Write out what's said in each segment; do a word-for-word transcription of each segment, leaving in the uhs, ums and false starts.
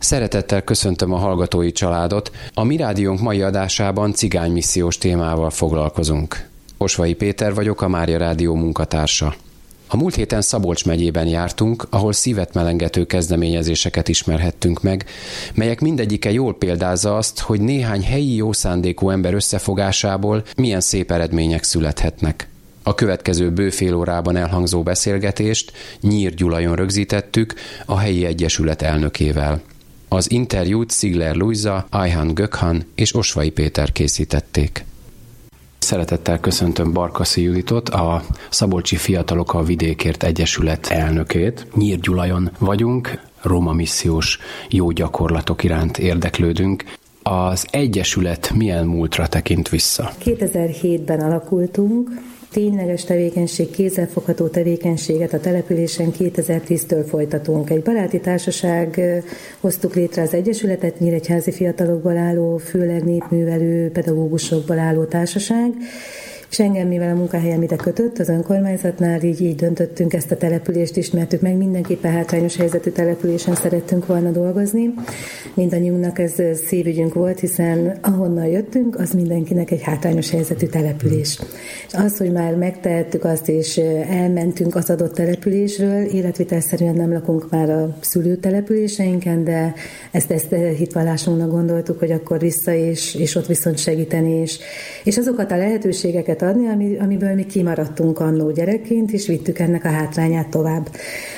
Szeretettel köszöntöm a hallgatói családot. A Mi Rádiónk mai adásában cigánymissziós témával foglalkozunk. Osvai Péter vagyok, a Mária Rádió munkatársa. A múlt héten Szabolcs megyében jártunk, ahol szívet melengető kezdeményezéseket ismerhettünk meg, melyek mindegyike jól példázza azt, hogy néhány helyi jó szándékú ember összefogásából milyen szép eredmények születhetnek. A következő bő fél órában elhangzó beszélgetést Nyír Gyulajon rögzítettük a helyi egyesület elnökével. Az interjút Szigler Lujza, Ayhan Gökhan és Osvai Péter készítették. Szeretettel köszöntöm Barkaszi Juditot, a Szabolcsi Fiatalok a Vidékért Egyesület elnökét. Nyír Gyulajon vagyunk, Róma missziós jó gyakorlatok iránt érdeklődünk. Az egyesület milyen múltra tekint vissza? kétezer-hétben alakultunk. Tényleges tevékenység, kézzelfogható tevékenységet a településen kétezer-tíztől folytatunk. Egy baráti társaság hoztuk létre az egyesületet, nyíregyházi fiatalokból álló, főleg népművelő, pedagógusokból álló társaság, és engem, mivel a munkahelyem ide kötött az önkormányzatnál, így, így döntöttünk, ezt a települést ismertük meg, mindenképpen hátrányos helyzetű településen szerettünk volna dolgozni. Mindannyiunknak ez szívügyünk volt, hiszen ahonnan jöttünk, az mindenkinek egy hátrányos helyzetű település. És az, hogy már megtehettük azt, és elmentünk az adott településről, életvitelszerűen nem lakunk már a szülőtelepüléseinken, de ezt, ezt hitvallásunknak gondoltuk, hogy akkor vissza, és, és ott viszont segíteni, és, és azokat a lehetőségeket adni, ami, amiből mi kimaradtunk annó gyerekként, és vittük ennek a hátrányát tovább.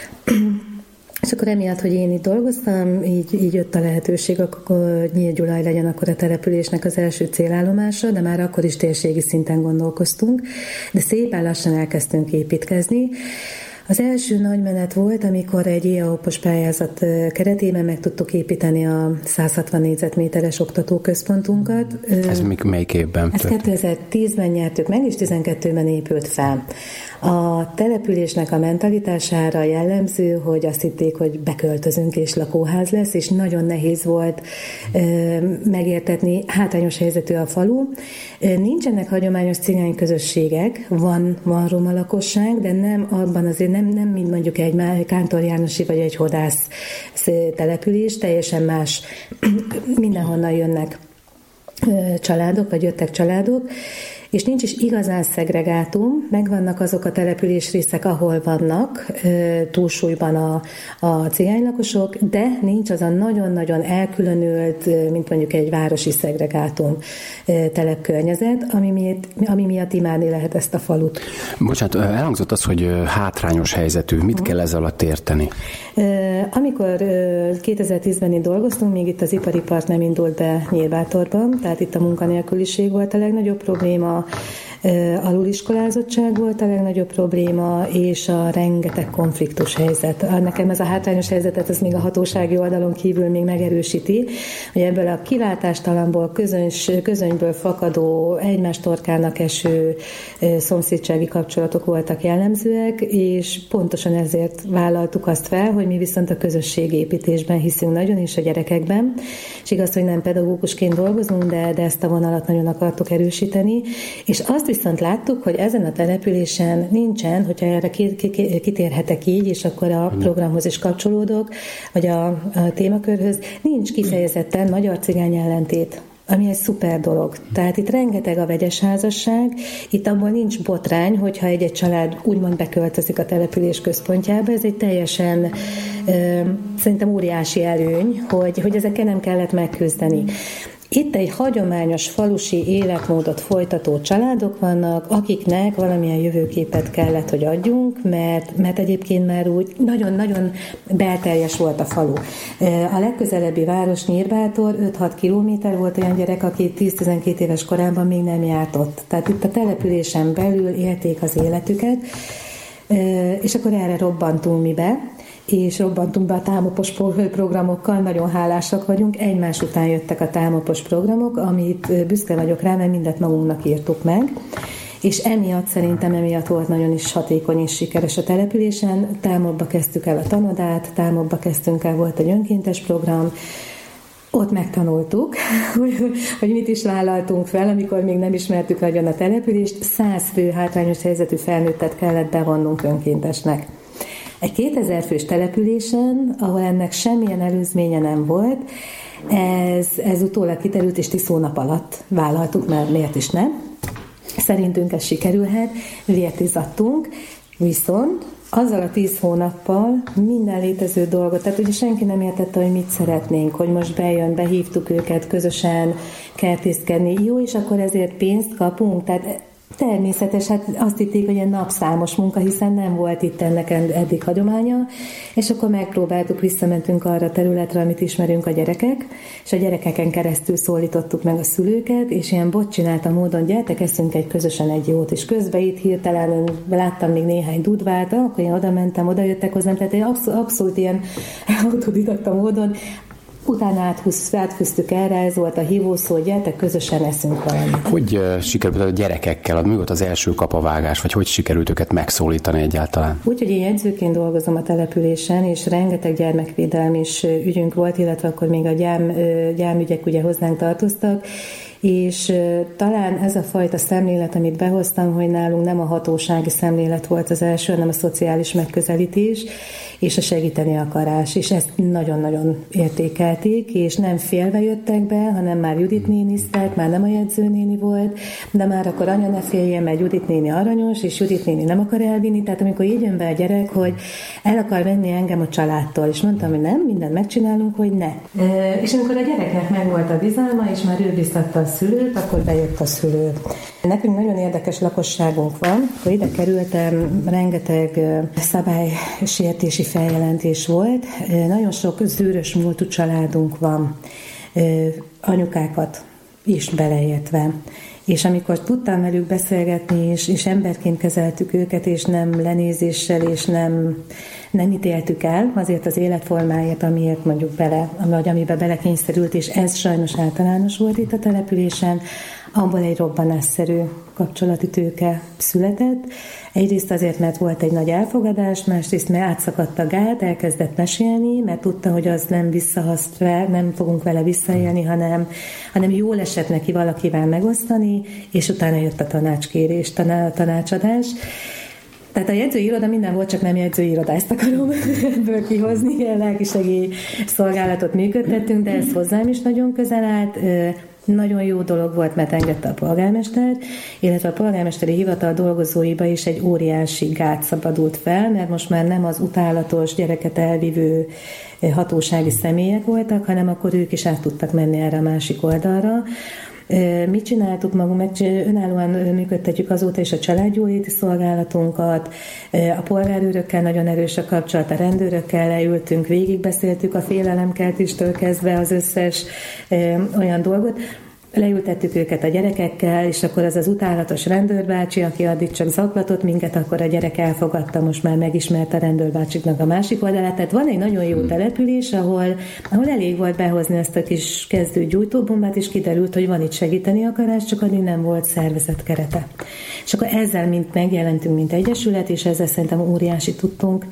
És akkor emiatt, hogy én itt dolgoztam, így, így jött a lehetőség, akkor Nyír Gyulaj legyen akkor a településnek az első célállomása, de már akkor is térségi szinten gondolkoztunk, de szépen lassan elkezdtünk építkezni. Az első nagy menet volt, amikor egy é á o-os pályázat keretében meg tudtuk építeni a száz hatvan négyzetméteres oktatóközpontunkat. Ez még melyik évben? Ezt kétezer-tízben nyertük meg, és tizenkettőben épült fel. A településnek a mentalitására jellemző, hogy azt hitték, hogy beköltözünk és lakóház lesz, és nagyon nehéz volt megértetni, hátrányos helyzetű a falu. Nincsenek hagyományos cigány közösségek, van, van roma lakosság, de nem abban azért nem, nem mint mondjuk egy Kántor Jánosi vagy egy Hodász település, teljesen más, mindenhonnan jönnek családok, vagy jöttek családok, és nincs is igazán szegregátum, megvannak azok a településrészek, ahol vannak túlsúlyban a, a cigánylakosok, de nincs az a nagyon-nagyon elkülönült, mint mondjuk egy városi szegregátum telepkörnyezet, ami miatt, ami miatt imádni lehet ezt a falut. Bocsánat, elhangzott az, hogy hátrányos helyzetű. Mit uh-huh. kell ez alatt érteni? Amikor kétezer-tízben itt dolgoztunk, még itt az ipari park nem indult be Nyírbátorban, tehát itt a munkanélküliség volt a legnagyobb probléma, aluliskolázottság volt a legnagyobb probléma, és a rengeteg konfliktus helyzet. Nekem ez a hátrányos helyzetet, ez még a hatósági oldalon kívül még megerősíti, hogy ebből a kilátástalanból, közöns, közönyből fakadó, egymás torkának eső szomszédsági kapcsolatok voltak jellemzőek, és pontosan ezért vállaltuk azt fel, hogy mi viszont a közösségépítésben hiszünk nagyon, és a gyerekekben, és igaz, hogy nem pedagógusként dolgozunk, de, de ezt a vonalat nagyon akartuk erősíteni, és azt viszont láttuk, hogy ezen a településen nincsen, hogyha erre kitérhetek így, és akkor a programhoz is kapcsolódok, vagy a, a témakörhöz, nincs kifejezetten magyar-cigány ellentét, ami egy szuper dolog. Tehát itt rengeteg a vegyes házasság, itt abból nincs botrány, hogyha egy-egy család úgymond beköltözik a település központjába, ez egy teljesen ö, szerintem óriási előny, hogy, hogy ezekkel nem kellett megküzdeni. Itt egy hagyományos falusi életmódot folytató családok vannak, akiknek valamilyen jövőképet kellett, hogy adjunk, mert, mert egyébként már úgy nagyon-nagyon belterjes volt a falu. A legközelebbi város Nyírbátor öt-hat kilométer volt, olyan gyerek, aki tíz-tizenkét éves korában még nem járt ott. Tehát itt a településen belül élték az életüket, és akkor erre robbantunk mi be, és robbantunk be a támopos programokkal, nagyon hálásak vagyunk. Egymás után jöttek a támopos programok, amit büszke vagyok rá, mert mindet magunknak írtuk meg. És emiatt szerintem emiatt volt nagyon is hatékony és sikeres a településen. Támobba kezdtük el a tanodát, támobba kezdtünk el, volt egy önkéntes program, ott megtanultuk, hogy mit is vállaltunk fel, amikor még nem ismertük nagyon a települést. Száz fő hátrányos helyzetű felnőttet kellett bevonnunk önkéntesnek. Egy kétezer fős településen, ahol ennek semmilyen előzménye nem volt, ez, ez utólag kiterült, és tíz hónap alatt vállaltuk, mert miért is nem. Szerintünk ez sikerülhet, vért izzadtunk, viszont azzal a tíz hónappal minden létező dolgot, tehát ugye senki nem értette, hogy mit szeretnénk, hogy most bejön, behívtuk őket közösen kertészkedni, jó, és akkor ezért pénzt kapunk, tehát természetes, hát azt hitték, hogy ilyen napszámos munka, hiszen nem volt itt ennek eddig hagyománya, és akkor megpróbáltuk, visszamentünk arra a területre, amit ismerünk a gyerekek, és a gyerekeken keresztül szólítottuk meg a szülőket, és ilyen bot csinálta módon, gyertek, eszünk egy közösen egy jót, és közben itt hirtelen láttam még néhány dudvált, akkor én oda mentem, oda jöttek hozzám, tehát én abszolút, abszolút ilyen autodidakta módon utána áthúz, átfűztük erre, ez volt a hívószó, hogy gyertek, közösen eszünk valamit. Hogy uh, sikerült a gyerekekkel, mi volt az első kapavágás, vagy hogy sikerült őket megszólítani egyáltalán? Úgy, hogy én jegyzőként dolgozom a településen, és rengeteg gyermekvédelmi is ügyünk volt, illetve akkor még a gyám, gyámügyek ugye hozzánk tartoztak, és talán ez a fajta szemlélet, amit behoztam, hogy nálunk nem a hatósági szemlélet volt az első, hanem a szociális megközelítés, és a segíteni akarás, és ezt nagyon-nagyon értékelték, és nem félve jöttek be, hanem már Judit néniztek, már nem a jegyzőnéni volt, de már akkor anya ne féljen, mert Judit néni aranyos, és Judit néni nem akar elvinni, tehát amikor így jön be a gyerek, hogy el akar venni engem a családtól, és mondtam, hogy nem, mindent megcsinálunk, hogy ne. E, és amikor a gyereknek megvolt a bizalma, és már ő biztatta a szülőt, akkor bejött a szülő. Nekünk nagyon érdekes lakosságunk van, akkor ide kerültem, rengeteg szabálysértési feljelentés volt, nagyon sok zűrös múltú családunk van, anyukákat is beleértve. És amikor tudtam velük beszélgetni, és, és emberként kezeltük őket, és nem lenézéssel, és nem, nem ítéltük el azért az életformáért, amiért mondjuk bele, vagy amiben belekényszerült, és ez sajnos általános volt itt a településen, abból egy robbanásszerű kapcsolati tőke született. Egyrészt azért, mert volt egy nagy elfogadás, másrészt mert átszakadt a gát, elkezdett mesélni, mert tudta, hogy az nem visszahaszt fel, nem fogunk vele visszaélni, hanem, hanem jól esett neki valakivel megosztani, és utána jött a tanácskérés, taná, tanácsadás. Tehát a jegyzőiroda minden volt, csak nem jegyzőiroda, ezt akarom ebből kihozni, ilyen lelkisegély szolgálatot működtettünk, de ez hozzám is nagyon közel állt. Nagyon jó dolog volt, mert engedte a polgármester, illetve a polgármesteri hivatal dolgozóiba is egy óriási gát szabadult fel, mert most már nem az utálatos gyereket elvívő hatósági személyek voltak, hanem akkor ők is át tudtak menni erre a másik oldalra. Mit csináltuk magunk, meg önállóan működtetjük azóta is a családjóléti szolgálatunkat, a polgárőrökkel nagyon erős a kapcsolat, a rendőrökkel leültünk, végigbeszéltük a félelemkeltéstől kezdve az összes olyan dolgot. Leültettük őket a gyerekekkel, és akkor az az utálatos rendőrbácsi, aki addig csak zaklatott minket, akkor a gyerek elfogadta, most már megismerte a rendőrbácsiknak a másik oldalát. Tehát van egy nagyon jó település, ahol, ahol elég volt behozni ezt a kis kezdő gyújtóbombát, és kiderült, hogy van itt segíteni akarás, csak addig nem volt szervezet kerete. És akkor ezzel mint megjelentünk, mint egyesület, és ezzel szerintem óriási tudtunk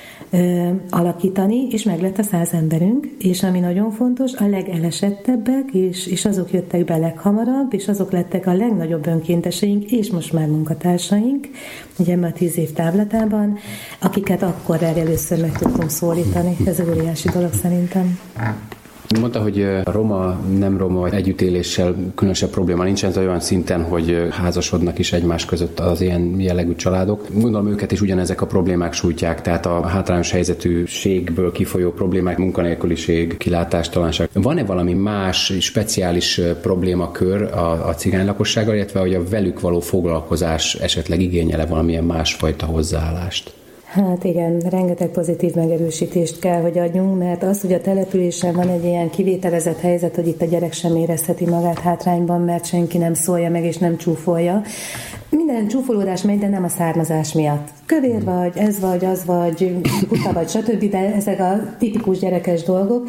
Ö, alakítani, és meg lett a száz emberünk, és ami nagyon fontos, a legelesettebbek, és, és azok jöttek be leghamarabb, és azok lettek a legnagyobb önkénteseink, és most már munkatársaink, ugye ebben a tíz év távlatában, akiket akkor először meg tudtunk szólítani. Ez óriási dolog szerintem. Mondta, hogy a roma, nem roma együttéléssel különösebb probléma nincsen, ez olyan szinten, hogy házasodnak is egymás között az ilyen jellegű családok. Gondolom őket is ugyanezek a problémák sújtják, tehát a hátrányos helyzetűségből kifolyó problémák, munkanélküliség, kilátástalanság. Van-e valami más, speciális problémakör a, a cigány lakossággal, illetve hogy a velük való foglalkozás esetleg igényel-e valamilyen másfajta hozzáállást? Hát igen, rengeteg pozitív megerősítést kell, hogy adjunk, mert az, hogy a településen van egy ilyen kivételezett helyzet, hogy itt a gyerek sem érezheti magát hátrányban, mert senki nem szólja meg és nem csúfolja. Minden csúfolódás megy, de nem a származás miatt. Kövér vagy, ez vagy, az vagy, buta vagy, stb., de ezek a tipikus gyerekes dolgok.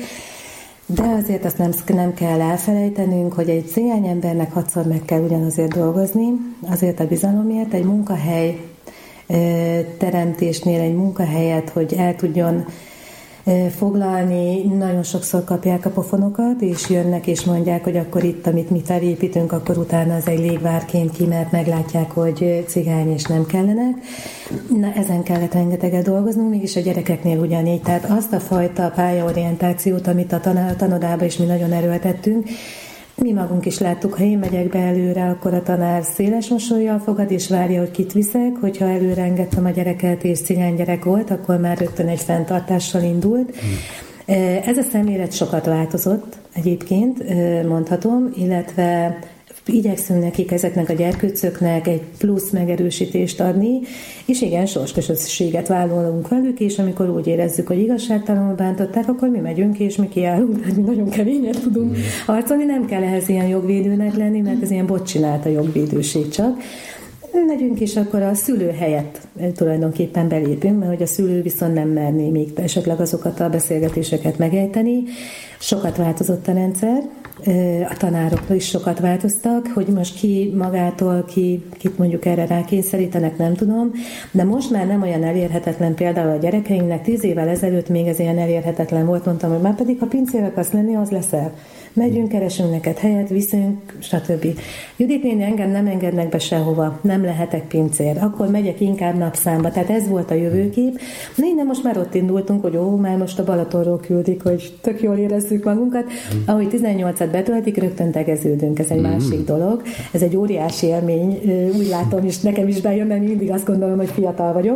De azért azt nem, nem kell elfelejtenünk, hogy egy cigány embernek hatszor meg kell ugyanazért dolgozni, azért a bizalomért, egy munkahely teremtésnél egy munkahelyet, hogy el tudjon foglalni, nagyon sokszor kapják a pofonokat, és jönnek és mondják, hogy akkor itt, amit mi felépítünk, akkor utána az egy légvárként ki, mert meglátják, hogy cigány és nem kellenek. Na, ezen kellett rengeteget dolgoznunk, mégis a gyerekeknél ugyanígy. Tehát azt a fajta pályaorientációt, amit a tanodában is mi nagyon erőltettünk, mi magunk is láttuk, ha én megyek be előre, akkor a tanár széles mosollyal fogad, és várja, hogy kit viszek, hogyha előre engedtem a gyereket, és cigány gyerek volt, akkor már rögtön egy fenntartással indult. Hmm. Ez a szemlélet sokat változott egyébként, mondhatom, illetve igyekszünk nekik, ezeknek a gyerkőcöknek egy plusz megerősítést adni, és igen, sorsközösséget vállalunk velük, és amikor úgy érezzük, hogy igazságtalanul bántották, akkor mi megyünk, és mi kiállunk, tehát mi nagyon keményen tudunk harcolni, nem kell ehhez ilyen jogvédőnek lenni, mert ez ilyen bot csinált a jogvédőség csak. Megyünk, és akkor a szülő helyett tulajdonképpen belépünk, mert hogy a szülő viszont nem merné még esetleg azokat a beszélgetéseket megejteni. Sokat változott a rendszer, a tanárokra is sokat változtak, hogy most ki magától, ki, kit mondjuk erre rákényszerítenek, nem tudom, de most már nem olyan elérhetetlen például a gyerekeinknek. Tíz évvel ezelőtt még ez ilyen elérhetetlen volt, mondtam, hogy már pedig ha pincér akarsz lenni, az leszel. Megyünk, keresünk neked helyet, viszünk, stb. Judit néni, engem nem engednek be sehova, nem lehetek pincér, akkor megyek inkább napszámba. Tehát ez volt a jövőkép. Na innen most már ott indultunk, hogy ó, már most a Balatonról küldik, hogy tök jól érezzük magunkat. Ahogy tizennyolcat betöltik, rögtön tegeződünk, ez egy mm. másik dolog. Ez egy óriási élmény, úgy látom, és nekem is bejön, mert mindig azt gondolom, hogy fiatal vagyok.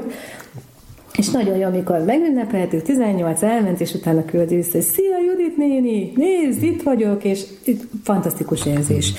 És nagyon jó, amikor megünnepeltük, tizennyolc elment, és utána küldi vissza, hogy szia Judit néni, nézd, itt vagyok, és itt fantasztikus érzés.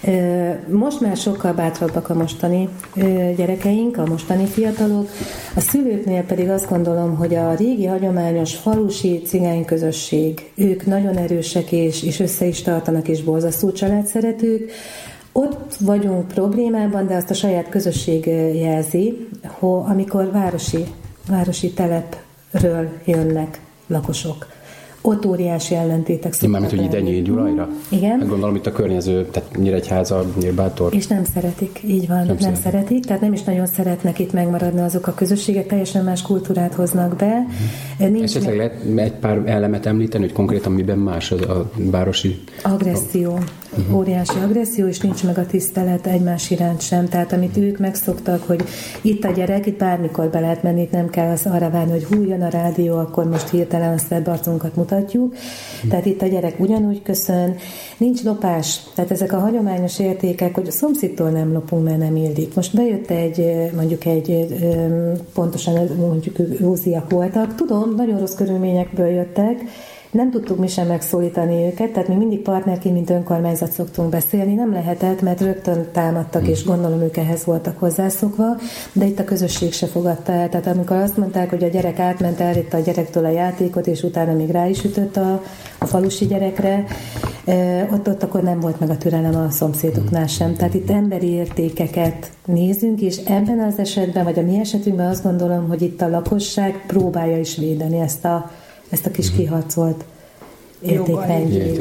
Most már sokkal bátrabbak a mostani gyerekeink, a mostani fiatalok. A szülőknél pedig azt gondolom, hogy a régi hagyományos falusi cigány közösség, ők nagyon erősek, és, és össze is tartanak, és borzasztó családszeretők. Ott vagyunk problémában, de azt a saját közösség jelzi, hogy amikor városi városi telepről jönnek lakosok. Ott óriási ellentétek szoktak. Mármint, hogy ide Nyírgyulajra? Igen. Hát gondolom itt a környező, tehát Nyíregyháza, Nyírbátor. És nem szeretik, így van, nem, nem szeretik. szeretik, tehát nem is nagyon szeretnek itt megmaradni azok a közösségek, teljesen más kultúrát hoznak be. Uh-huh. Esetleg meg... lehet egy pár elemet említeni, hogy konkrétan miben más a, a városi... Agresszió. Uh-huh. Óriási agresszió, és nincs meg a tisztelet egymás iránt sem. Tehát amit ők megszoktak, hogy itt a gyerek, itt bármikor be lehet menni, itt nem kell az arra várni, hogy hú, jön a rádió, akkor most hirtelen a szebb arcunkat mutatjuk. Uh-huh. Tehát itt a gyerek ugyanúgy köszön. Nincs lopás. Tehát ezek a hagyományos értékek, hogy a szomszédtól nem lopunk, mert nem illik. Most bejött egy, mondjuk egy, pontosan mondjuk józiak voltak. Tudom, nagyon rossz körülményekből jöttek, nem tudtuk mi sem megszólítani őket, tehát mi mindig partnerként, mint önkormányzat szoktunk beszélni, nem lehetett, mert rögtön támadtak, és gondolom ők ehhez voltak hozzászokva, de itt a közösség se fogadta el. Tehát amikor azt mondták, hogy a gyerek átment el itt a gyerektől a játékot, és utána még rá is ütött a, a falusi gyerekre, ott, ott akkor nem volt meg a türelem a szomszédoknál sem. Tehát itt emberi értékeket nézünk, és ebben az esetben, vagy a mi esetünkben azt gondolom, hogy itt a lakosság próbálja is védeni ezt a ezt a kis kiharcolt értékrendjét.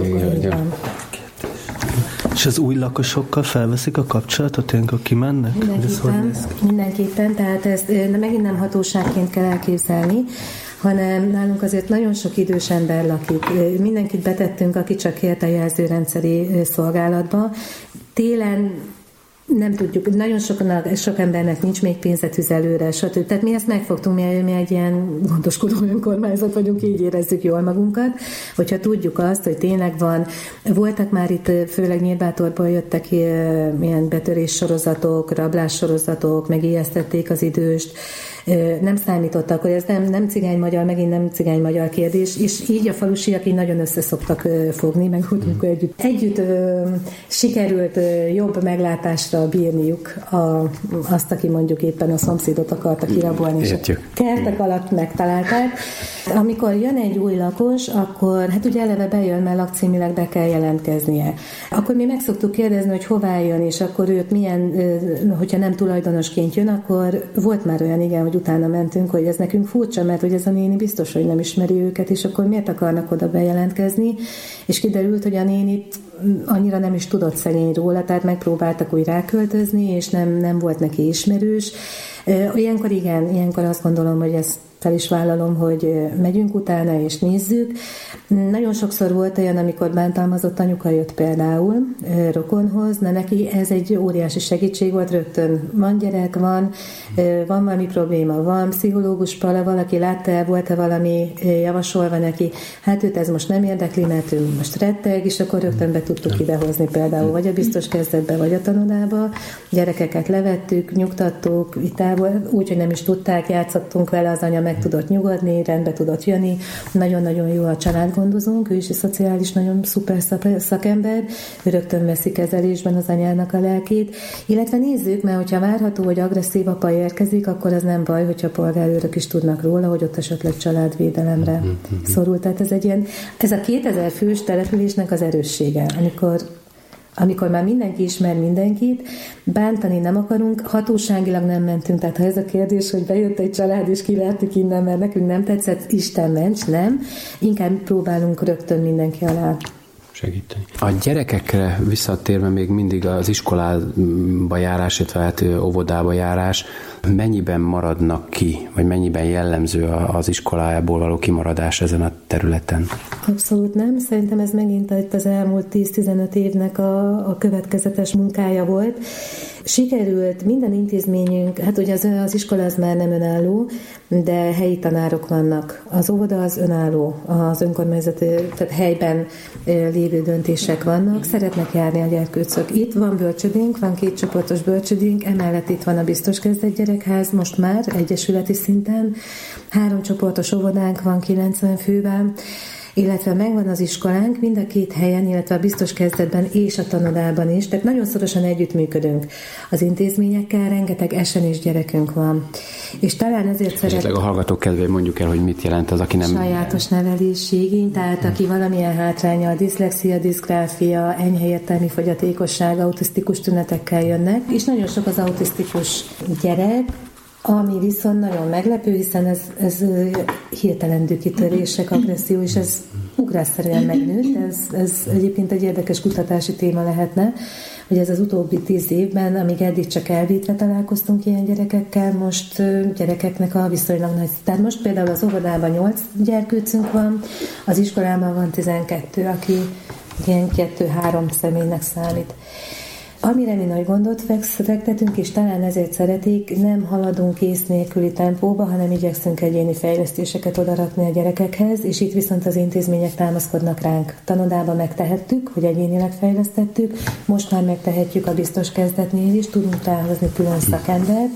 És az új lakosokkal felveszik a kapcsolatot, ilyenkor kimennek? Mindenképpen, mindenképpen, tehát ezt megint nem hatóságként kell elképzelni, hanem nálunk azért nagyon sok idős ember lakik. Mindenkit betettünk, aki csak kért a jelzőrendszeri szolgálatba. Télen nem tudjuk, nagyon sokan, sok embernek nincs még pénze tüzelőre, stb. Tehát mi ezt megfogtunk, mi, mi egy ilyen gondoskodó önkormányzat vagyunk, így érezzük jól magunkat, hogyha tudjuk azt, hogy tényleg van, voltak már itt, főleg Nyírbátorból jöttek ilyen betörés sorozatok, rablás sorozatok, megijesztették az időst, nem számítottak, hogy ez nem, nem cigány-magyar, megint nem cigány-magyar kérdés, és így a falusiak így nagyon össze szoktak fogni, meg úgy, amikor együtt, együtt ö, sikerült ö, jobb meglátásra bírniuk a, azt, aki mondjuk éppen a szomszédot akarta kirabolni, és a kertek alatt megtalálták. Amikor jön egy új lakos, akkor hát ugye eleve bejön, mert lakcímileg be kell jelentkeznie. Akkor mi meg szoktuk kérdezni, hogy hová jön, és akkor őt milyen, hogyha nem tulajdonosként jön, akkor volt már olyan, igen, hogy utána mentünk, hogy ez nekünk furcsa, mert hogy ez a néni biztos, hogy nem ismeri őket, és akkor miért akarnak oda bejelentkezni, és kiderült, hogy a nénit annyira nem is tudott szegény róla, tehát megpróbáltak úgy ráköltözni, és nem, nem volt neki ismerős. Ilyenkor igen, ilyenkor azt gondolom, hogy ezt fel is vállalom, hogy megyünk utána és nézzük. Nagyon sokszor volt olyan, amikor bántalmazott anyuka jött például rokonhoz, na neki ez egy óriási segítség volt, rögtön van gyerek, van, van valami probléma, van pszichológus pala, valaki látta, volt-e valami javasolva neki, hát őt ez most nem érdekli, mert ő most retteg, és akkor rögtön be tudtuk idehozni például, vagy a biztos kezdetbe, vagy a tanodába. Gyerekeket levettük, nyugtattuk, vitából, úgyhogy nem is tudták, játszottunk vele, az anya meg tudott nyugodni, rendbe tudott jönni. Nagyon-nagyon jó a családgondozónk, ő is egy szociális, nagyon szuper szakember, ő rögtön veszi kezelésben az anyának a lelkét. Illetve nézzük, mert hogyha várható, hogy agresszív apa érkezik, akkor az nem baj, hogyha polgárőrök is tudnak róla, hogy ott esetleg családvédelemre szorul. Tehát ez egy ilyen, ez a kétezer fős településnek az erőssége, amikor amikor már mindenki ismer mindenkit, bántani nem akarunk, hatóságilag nem mentünk. Tehát ha ez a kérdés, hogy bejött egy család, és kivertük innen, mert nekünk nem tetszett, Isten ments, nem. Inkább próbálunk rögtön mindenki alá segíteni. A gyerekekre visszatérve még mindig az iskolába járás, illetve hát óvodába járás, mennyiben maradnak ki, vagy mennyiben jellemző az iskolájából való kimaradás ezen a területen? Abszolút nem. Szerintem ez megint itt az elmúlt tíz-tizenöt évnek a, a következetes munkája volt. Sikerült minden intézményünk, hát ugye az, az iskola az már nem önálló, de helyi tanárok vannak. Az óvoda az önálló, az önkormányzati, tehát helyben lévő döntések vannak, szeretnek járni a gyerkőcök. Itt van bölcsödénk, van két csoportos bölcsödénk, emellett itt van a biztos kezdett gyerekház, most már egyesületi szinten, három csoportos óvodánk van kilencven fővel, illetve megvan az iskolánk mind a két helyen, illetve a biztos kezdetben és a tanodában is, tehát nagyon szorosan együttműködünk az intézményekkel, rengeteg esenés gyerekünk van. És talán ezért szeret... Esetleg a hallgatók kedvéért mondjuk el, hogy mit jelent az, aki nem... Sajátos nevelési igény, tehát aki valamilyen hátránya, diszlexia, diszgráfia, enyhe értelmi fogyatékosság, autisztikus tünetekkel jönnek, és nagyon sok az autisztikus gyerek, ami viszont nagyon meglepő, hiszen ez, ez hirtelen dühkitörések, agresszió, és ez ugrásszerűen megnőtt. Ez, ez egyébként egy érdekes kutatási téma lehetne, hogy ez az utóbbi tíz évben, amíg eddig csak elvétve találkoztunk ilyen gyerekekkel, most gyerekeknek a viszonylag nagy. Tehát most például az óvodában nyolc gyerkőcünk van, az iskolában van tizenkettő, aki ilyen kettő-három személynek számít. Amire mi nagy gondot fektetünk, és talán ezért szeretik, nem haladunk ész nélküli tempóba, hanem igyekszünk egyéni fejlesztéseket odarakni a gyerekekhez, és itt viszont az intézmények támaszkodnak ránk. Tanodában megtehettük, hogy egyénileg fejlesztettük, most már megtehetjük a biztos kezdetnél is, tudunk támozni külön szakembert,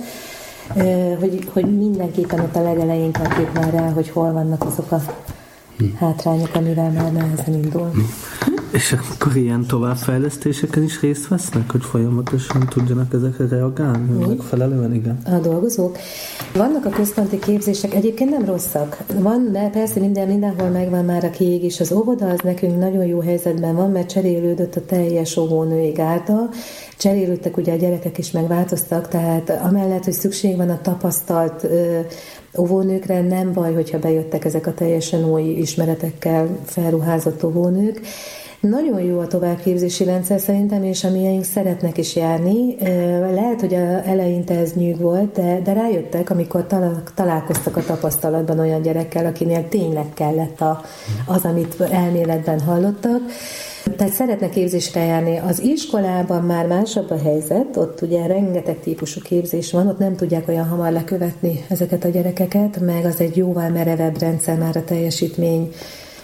hogy, hogy mindenképpen ott a legelején kapjuk már rá, hogy hol vannak azok a hátrányok, amivel már nehezen indul. És akkor ilyen továbbfejlesztéseken is részt vesznek, hogy folyamatosan tudjanak ezekre reagálni? Megfelelően, igen. A dolgozók. Vannak a központi képzések, egyébként nem rosszak. Van, de persze minden, mindenhol megvan már a kiégés. Az óvoda az nekünk nagyon jó helyzetben van, mert cserélődött a teljes óvónői gárda. Cserélődtek, ugye a gyerekek is megváltoztak, tehát amellett, hogy szükség van a tapasztalt ö, óvónőkre, nem baj, hogyha bejöttek ezek a teljesen új ismeretekkel felruházott óvónők. Nagyon jó a továbbképzési rendszer szerintem, és amilyeink szeretnek is járni. Lehet, hogy eleinte ez nyűg volt, de, de rájöttek, amikor találkoztak a tapasztalatban olyan gyerekkel, akinél tényleg kellett a, az, amit elméletben hallottak. Tehát szeretnek képzésre járni. Az iskolában már másabb a helyzet, ott ugye rengeteg típusú képzés van, ott nem tudják olyan hamar lekövetni ezeket a gyerekeket, meg az egy jóval merevebb rendszer már a teljesítmény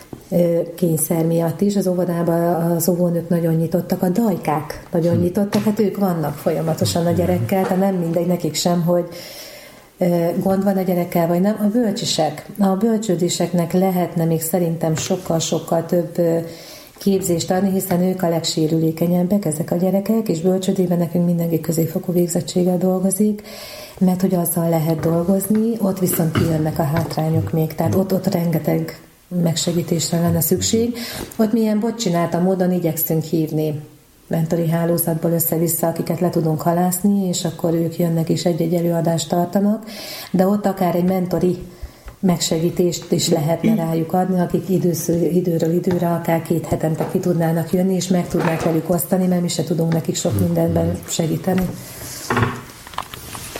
kényszer miatt is. Az óvodában az óvónők nagyon nyitottak, a dajkák nagyon nyitottak, hát ők vannak folyamatosan a gyerekkel, de nem mindegy nekik sem, hogy gond van a gyerekkel, vagy nem. A bölcsisek, a bölcsődéseknek lehetne még szerintem sokkal-sokkal több képzést adni, hiszen ők a legsérülékenyebbek, ezek a gyerekek, és bölcsődében nekünk mindenki középfokú végzettséggel dolgozik, mert hogy azzal lehet dolgozni, ott viszont kijönnek a hátrányok még, tehát ott, ott rengeteg megsegítésre lenne szükség. Ott milyen botcsinálta módon igyekszünk hívni mentori hálózatból össze-vissza, akiket le tudunk halászni, és akkor ők jönnek és egy-egy előadást tartanak, de ott akár egy mentori megsegítést is lehetne rájuk adni, akik időször, időről időre akár két hetente ki tudnának jönni, és meg tudnák velük osztani, mert mi se tudunk nekik sok mindenben segíteni.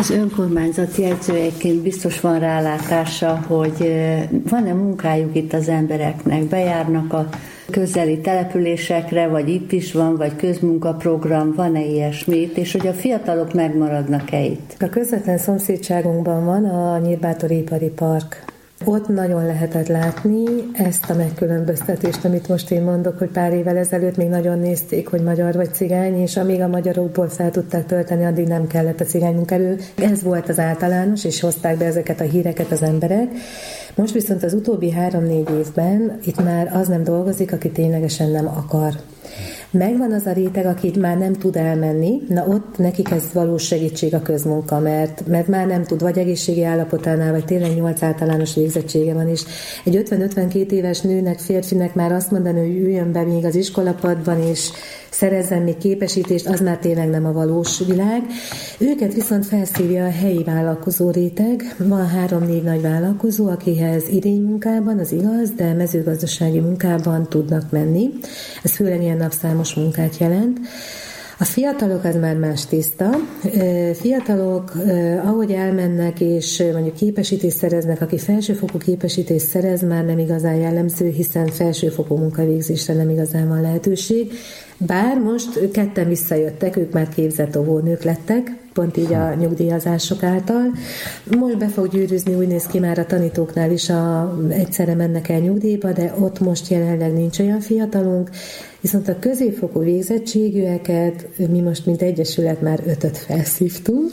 Az önkormányzati edzőjeként biztos van rálátása, hogy van-e munkájuk itt az embereknek, bejárnak a közeli településekre, vagy itt is van, vagy közmunkaprogram, van-e ilyesmit, és hogy a fiatalok megmaradnak-e itt? A közvetlen szomszédságunkban van a Nyírbátori Ipari Park. Ott nagyon lehetett látni ezt a megkülönböztetést, amit most én mondok, hogy pár évvel ezelőtt még nagyon nézték, hogy magyar vagy cigány, és amíg a magyarokból fel tudták tölteni, addig nem kellett a cigány munkaerő. Ez volt az általános, és hozták be ezeket a híreket az emberek. Most viszont az utóbbi három-négy évben itt már az nem dolgozik, aki ténylegesen nem akar. Megvan az a réteg, aki már nem tud elmenni, na ott nekik ez valós segítség a közmunka, mert, mert már nem tud, vagy egészségi állapotánál, vagy tényleg nyolc általános végzettsége van, és egy ötven-ötvenkét éves nőnek, férfinek már azt mondani, hogy üljön be még az iskolapadban, és szerezzen még képesítést, az már tényleg nem a valós világ. Őket viszont felszívja a helyi vállalkozó réteg. Van három-négy nagy vállalkozó, akihez idénymunkában, az igaz, de mezőgazdasági munkában tudnak menni. Ez főleg ilyen napszámos munkát jelent. A fiatalok az már más tészta. Fiatalok, ahogy elmennek és mondjuk képesítést szereznek, aki felsőfokú képesítést szerez, már nem igazán jellemző, hiszen felsőfokú munkavégzésre nem igazán van lehetőség. Bár most ketten visszajöttek, ők már képzett óvónők lettek, pont így a nyugdíjazások által. Most be fog gyűrűzni, úgy néz ki már a tanítóknál is, a, egyszerre mennek el nyugdíjba, de ott most jelenleg nincs olyan fiatalunk, viszont a középfokú végzettségűeket mi most, mint egyesület, már ötöt felszívtunk.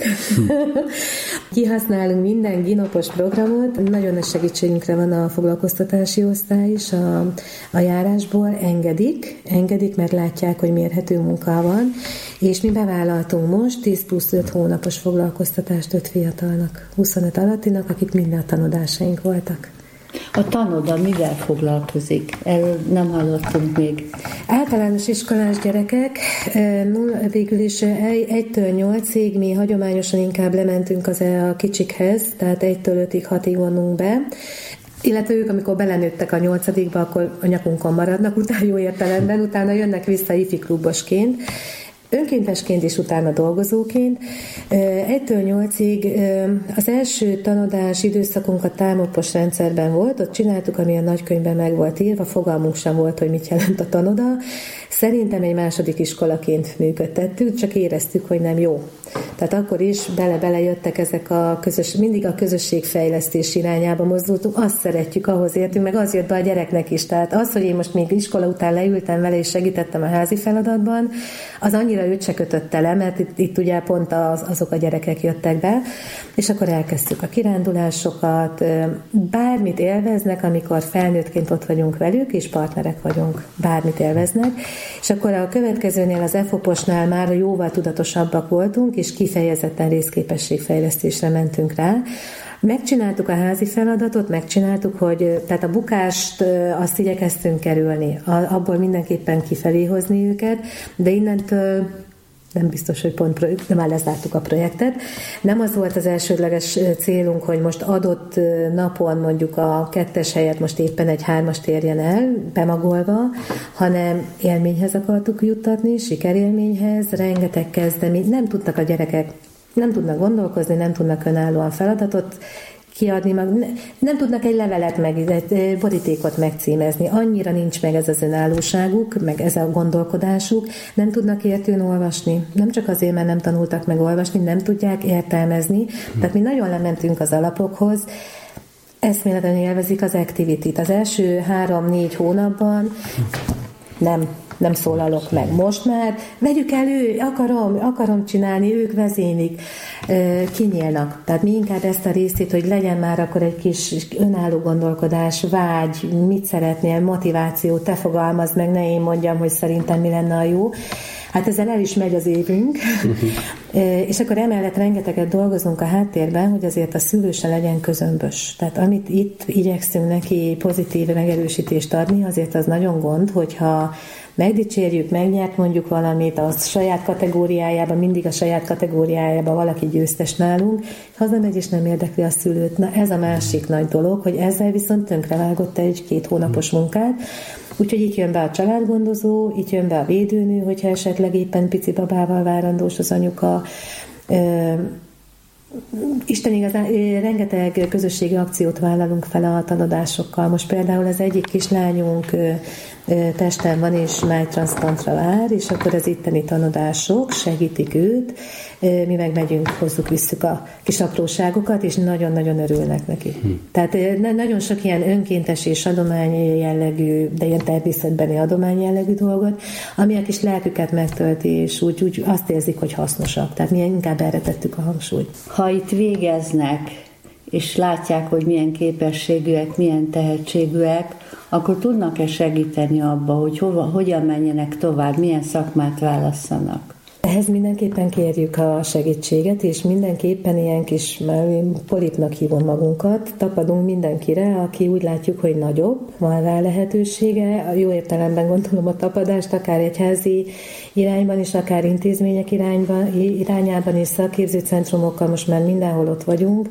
Kihasználunk minden ginopos programot, nagyon nagy segítségünkre van a foglalkoztatási osztály is a, a járásból, engedik, engedik, mert látják, hogy mérhető munka van, és mi bevállaltunk most tíz plusz öt hónapos foglalkoztatást öt fiatalnak, huszonöt alattinak, akik minden a tanodásaink voltak. A tanoda mivel foglalkozik? Erről nem hallottunk még. Általános iskolás gyerekek, végül is egytől nyolcig mi hagyományosan inkább lementünk az a kicsikhez, tehát egytől ötig, hatig vonunk be, illetve ők, amikor belenőttek a nyolcadikba, akkor a nyakunkon maradnak, utána jó értelemben, utána jönnek vissza ifi klubosként, önkéntesként és utána dolgozóként. Egytől nyolcig az első tanodás időszakunk a támopos rendszerben volt, ott csináltuk, ami a nagykönyvben meg volt írva, fogalmunk sem volt, hogy mit jelent a tanoda. Szerintem egy második iskolaként működtettük, csak éreztük, hogy nem jó. Tehát akkor is bele-bele jöttek ezek a közös, mindig a közösségfejlesztés irányába mozdultunk, azt szeretjük, ahhoz értünk, meg az jött be a gyereknek is. Tehát az, hogy én most még iskola után leültem vele és segítettem a házi feladatban, az annyira őt se kötötte le, mert itt, itt ugye pont az, azok a gyerekek jöttek be, és akkor elkezdtük a kirándulásokat, bármit élveznek, amikor felnőttként ott vagyunk velük, és partnerek vagyunk, bármit élveznek, és akkor a következőnél az ef o pé-osnál már jóval tudatosabbak voltunk, és kifejezetten részképességfejlesztésre mentünk rá. Megcsináltuk a házi feladatot, megcsináltuk, hogy tehát a bukást azt igyekeztünk kerülni, abból mindenképpen kifelé hozni őket, de innentől nem biztos, hogy pont, de már lezártuk a projektet. Nem az volt az elsődleges célunk, hogy most adott napon mondjuk a kettes helyet most éppen egy hármas érjen el, bemagolva, hanem élményhez akartuk juttatni, sikerélményhez, rengeteg kezdemény. Nem tudtak a gyerekek, nem tudnak gondolkozni, nem tudnak önállóan feladatot kiadni, meg nem tudnak egy levelet, meg egy borítékot megcímezni. Annyira nincs meg ez az önállóságuk, meg ez a gondolkodásuk, nem tudnak értőn olvasni. Nem csak azért, mert nem tanultak meg olvasni, nem tudják értelmezni. Tehát mi nagyon lementünk az alapokhoz, eszméletlenül élvezik az activity-t. Az első három-négy hónapban nem nem szólalok meg. Most már vegyük elő, akarom, akarom csinálni, ők vezénylik, kinyílnak. Tehát mi inkább ezt a részét, hogy legyen már akkor egy kis önálló gondolkodás, vágy, mit szeretnél, motiváció, te fogalmazd meg, ne én mondjam, hogy szerintem mi lenne a jó. Hát ezzel el is megy az évünk, és akkor emellett rengeteget dolgozunk a háttérben, hogy azért a szülő se legyen közömbös. Tehát amit itt igyekszünk neki pozitív megerősítést adni, azért az nagyon gond, hogyha megdicsérjük, megnyert mondjuk valamit, a saját kategóriájában, mindig a saját kategóriájában valaki győztes nálunk, hazamegy és nem érdekli a szülőt. Na ez a másik nagy dolog, hogy ezzel viszont tönkrevágott egy két hónapos munkát. Úgyhogy itt jön be a családgondozó, itt jön be a védőnő, hogyha esetleg éppen pici babával várandós az anyuka. Isten igazán, rengeteg közösségi akciót vállalunk fel a tanadásokkal. Most például az egyik kislányunk Pesten van, és májtranszplantra vár, és akkor az itteni tanodások segítik őt, mi meg megyünk, hozzuk, visszük a kis apróságokat, és nagyon-nagyon örülnek neki. Hm. Tehát nagyon sok ilyen önkéntes és adomány jellegű, de ilyen természetbeni adomány jellegű dolgot, ami a kis lelküket megtölti, és úgy, úgy azt érzik, hogy hasznosak. Tehát mi inkább erre tettük a hangsúlyt. Ha itt végeznek, és látják, hogy milyen képességűek, milyen tehetségűek, akkor tudnak-e segíteni abba, hogy hova, hogyan menjenek tovább, milyen szakmát válasszanak? Ehhez mindenképpen kérjük a segítséget, és mindenképpen ilyen kis, polipnak hívom magunkat, tapadunk mindenkire, aki úgy látjuk, hogy nagyobb, van rá lehetősége, a jó értelemben gondolom a tapadást, akár egyházi irányban is, akár intézmények irányban, irányában és szakképzőcentrumokkal most már mindenhol ott vagyunk.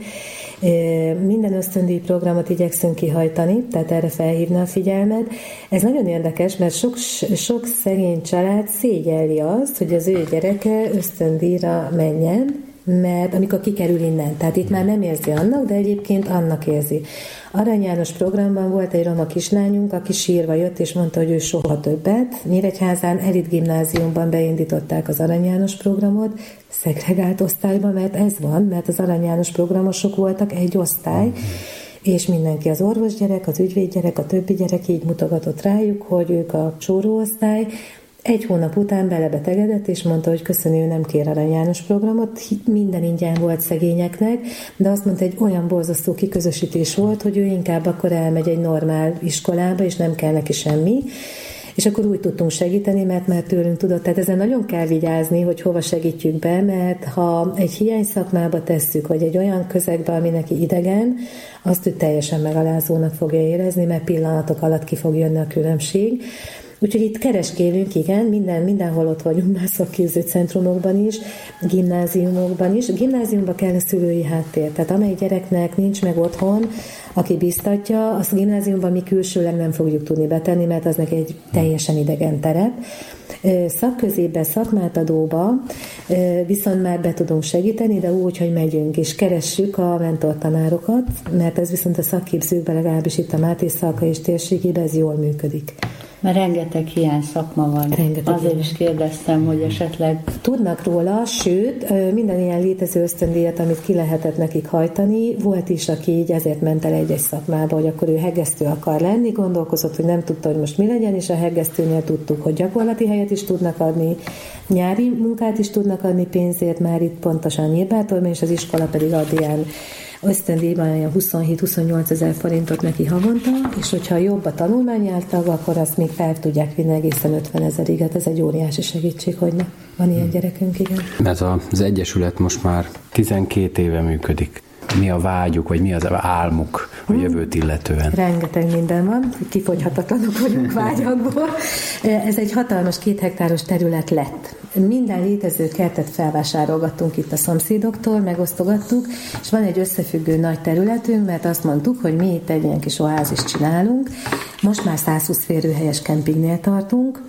Minden ösztöndíj programot igyekszünk kihajtani, tehát erre felhívna a figyelmet. Ez nagyon érdekes, mert sok, sok szegény család szégyelli azt, hogy az ő gyereke ösztöndíjra menjen, mert amikor kikerül innen, tehát itt már nem érzi annak, de egyébként annak érzi. Arany János programban volt egy roma kislányunk, aki sírva jött, és mondta, hogy ő soha többet. Nyíregyházán elit gimnáziumban beindították az Arany János programot, szegregált osztályban, mert ez van, mert az Arany János programosok voltak egy osztály, és mindenki, az orvosgyerek, az ügyvédgyerek, a többi gyerek így mutogatott rájuk, hogy ők a csóróosztály. Egy hónap után belebetegedett, és mondta, hogy köszönő, nem kér Arany János programot, minden ingyen volt szegényeknek, de azt mondta, egy olyan borzasztó kiközösítés volt, hogy ő inkább akkor elmegy egy normál iskolába, és nem kell neki semmi. És akkor úgy tudtunk segíteni, mert már tőlünk tudott. Tehát ezen nagyon kell vigyázni, hogy hova segítjük be, mert ha egy hiány szakmába tesszük, vagy egy olyan közegbe, ami neki idegen, azt ő teljesen megalázónak fogja érezni, mert pillanatok alatt ki fog jönni a különbség. Úgyhogy itt kereskélünk, igen, minden, mindenhol ott vagyunk már szakképzőcentrumokban is, gimnáziumokban is. Gimnáziumban kell a szülői háttér, tehát amely gyereknek nincs meg otthon, aki biztatja, azt a gimnáziumban mi külsőleg nem fogjuk tudni betenni, mert az neki egy teljesen idegen terep. Szakközépbe, szakmátadóba viszont már be tudunk segíteni, de úgy, hogy megyünk és keressük a mentortanárokat, mert ez viszont a szakképzőkben, legalábbis itt a Máté Szalka és térségében ez jól működik. Mert rengeteg hiány szakma van. Rengeteg Azért hiány. Is kérdeztem, hogy esetleg... Tudnak róla, sőt, minden ilyen létező ösztöndíjat, amit ki lehetett nekik hajtani, volt is, aki így ezért ment el egy-egy szakmába, hogy akkor ő hegesztő akar lenni, gondolkozott, hogy nem tudta, hogy most mi legyen, és a hegesztőnél tudtuk, hogy gyakorlati helyet is tudnak adni, nyári munkát is tudnak adni pénzért, már itt pontosan Nyírbátorban, és az iskola pedig ad ilyen ösztöndíjban olyan huszonhét-huszonnyolc ezer forintot neki havonta, és hogyha jobb a tanulmányártag, akkor azt még fel tudják vinni egészen ötven ezerig. Hát ez egy óriási segítség, hogy ne. Van ilyen gyerekünk, igen. Mert az Egyesület most már tizenkét éve működik. Mi a vágyuk, vagy mi az álmuk a jövőt illetően? Rengeteg minden van, kifogyhatatlanok vagyunk vágyakból. Ez egy hatalmas két hektáros terület lett. Minden létező kertet felvásárolgattunk itt a szomszédoktól, megosztogattuk, és van egy összefüggő nagy területünk, mert azt mondtuk, hogy mi itt egy ilyen kis oázist csinálunk. Most már száz húsz férőhelyes kempingnél tartunk,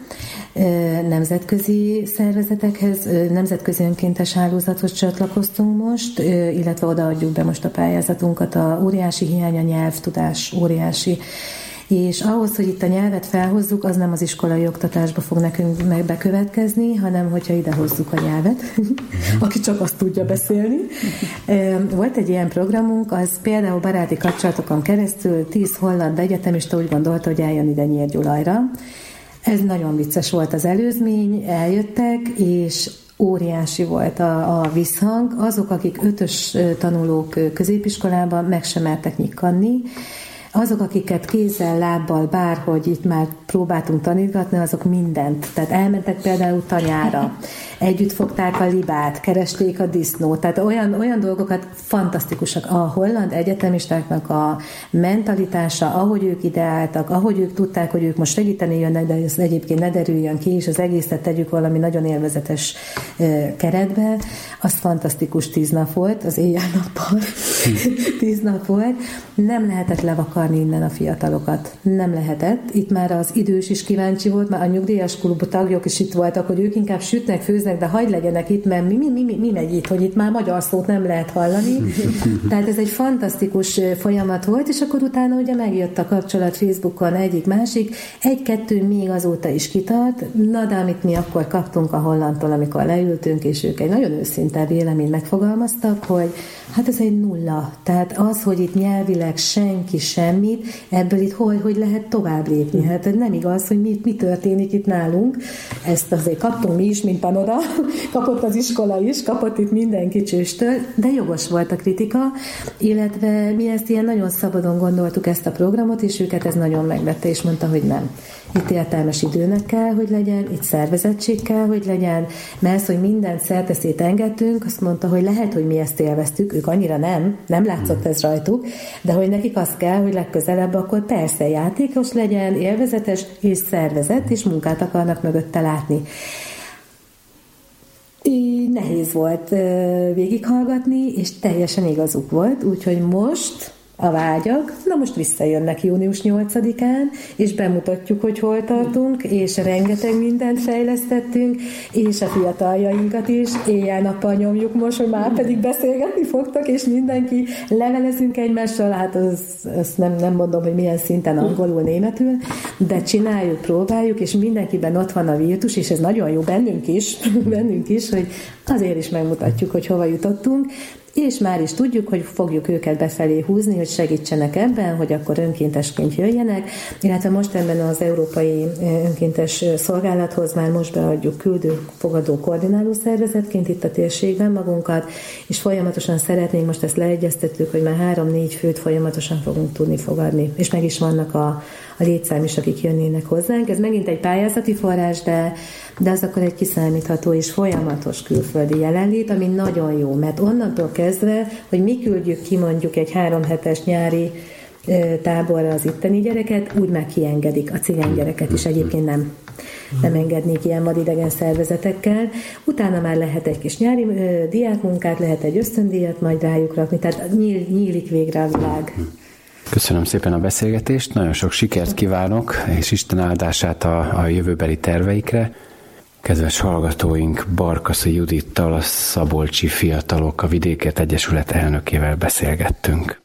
nemzetközi szervezetekhez, nemzetközi önkéntes hálózathoz csatlakoztunk most, illetve odaadjuk be most a pályázatunkat, a óriási hiány, a nyelvtudás óriási. És ahhoz, hogy itt a nyelvet felhozzuk, az nem az iskolai oktatásba fog nekünk megbekövetkezni, hanem hogyha ide hozzuk a nyelvet, aki csak azt tudja beszélni. Volt egy ilyen programunk, az például baráti kapcsolatokon keresztül tíz holland egyetemista úgy gondolta, hogy eljön ide Nyírgyulajra. Ez nagyon vicces volt az előzmény, eljöttek, és óriási volt a, a visszhang. Azok, akik ötös tanulók középiskolában meg sem mertek nyikkanni, azok, akiket kézzel, lábbal, bárhogy itt már próbáltunk tanítgatni, azok mindent. Tehát elmentek például tanyára, együtt fogták a libát, keresték a disznót, tehát olyan, olyan dolgokat fantasztikusak. A holland egyetemistáknak a mentalitása, ahogy ők ideáltak, ahogy ők tudták, hogy ők most segíteni jönnek, de ez egyébként ne derüljön ki, és az egészet tegyük valami nagyon élvezetes keretbe, az fantasztikus tíz nap volt, az éjjel-nappal tíz nap volt. Nem lehetett levakarni takarni innen a fiatalokat. Nem lehetett. Itt már az idős is kíváncsi volt, már a nyugdíjas klub tagjok is itt voltak, hogy ők inkább sütnek, főznek, de hagyd legyenek itt, mert mi, mi, mi, mi, mi megy itt, hogy itt már magyar szót nem lehet hallani. Tehát ez egy fantasztikus folyamat volt, és akkor utána ugye megjött a kapcsolat Facebookon egyik-másik, egy-kettő még azóta is kitart, na de amit mi akkor kaptunk a hollandtól, amikor leültünk, és ők egy nagyon őszinte véleményt megfogalmaztak, hogy hát ez egy nulla. Tehát az, hogy itt nyelvileg senki semmit, ebből itt hogy, hogy lehet tovább lépni. Hát nem igaz, hogy mi, mi történik itt nálunk. Ezt azért kaptunk mi is, mint panoda. Kapott az iskola is, kapott itt mindenki csőstől, de jogos volt a kritika, illetve mi ezt ilyen nagyon szabadon gondoltuk ezt a programot, és őket ez nagyon megvette, és mondta, hogy nem. Itt értelmes időnek kell, hogy legyen, itt szervezettség kell, hogy legyen, mert az, hogy mindent szerteszét engedtünk, azt mondta, hogy lehet, hogy mi ezt élveztük, ők annyira nem, nem látszott ez rajtuk, de hogy nekik az kell, hogy legközelebb akkor persze játékos legyen, élvezetes és szervezett, és munkát akarnak mögötte látni. Így nehéz volt végighallgatni, és teljesen igazuk volt, úgyhogy most a vágyak, na most visszajönnek június nyolcadikán, és bemutatjuk, hogy hol tartunk, és rengeteg mindent fejlesztettünk, és a fiataljainkat is éjjel-nappal nyomjuk most, hogy már pedig beszélgetni fogtak, és mindenki levelezünk egymással, hát az, azt nem, nem mondom, hogy milyen szinten angolul, németül, de csináljuk, próbáljuk, és mindenkiben ott van a virtus, és ez nagyon jó bennünk is, bennünk is, hogy azért is megmutatjuk, hogy hova jutottunk, és már is tudjuk, hogy fogjuk őket befelé húzni, hogy segítsenek ebben, hogy akkor önkéntesként jöjjenek, illetve most ebben az Európai Önkéntes Szolgálathoz már most beadjuk küldő, fogadó, koordináló szervezetként itt a térségben magunkat, és folyamatosan szeretnénk, most ezt leegyeztettük, hogy már három-négy főt folyamatosan fogunk tudni fogadni, és meg is vannak a, a létszám is, akik jönnének hozzánk. Ez megint egy pályázati forrás, de, de az akkor egy kiszámítható és folyamatos külföldi jelenlét, ami nagyon jó, mert onnantól kezdve, hogy mi küldjük ki mondjuk egy három hetes nyári táborra az itteni gyereket, úgy meg kiengedik a cigány gyereket is, egyébként nem. Nem engednék ilyen vadidegen szervezetekkel. Utána már lehet egy kis nyári ö, diákmunkát, lehet egy ösztöndíjat majd rájuk rakni, tehát nyíl, nyílik végre a világ. Köszönöm szépen a beszélgetést, nagyon sok sikert kívánok, és Isten áldását a, a jövőbeli terveikre. Kedves hallgatóink, Barkaszi Judittal, a Szabolcsi Fiatalok a Vidékért Egyesület elnökével beszélgettünk.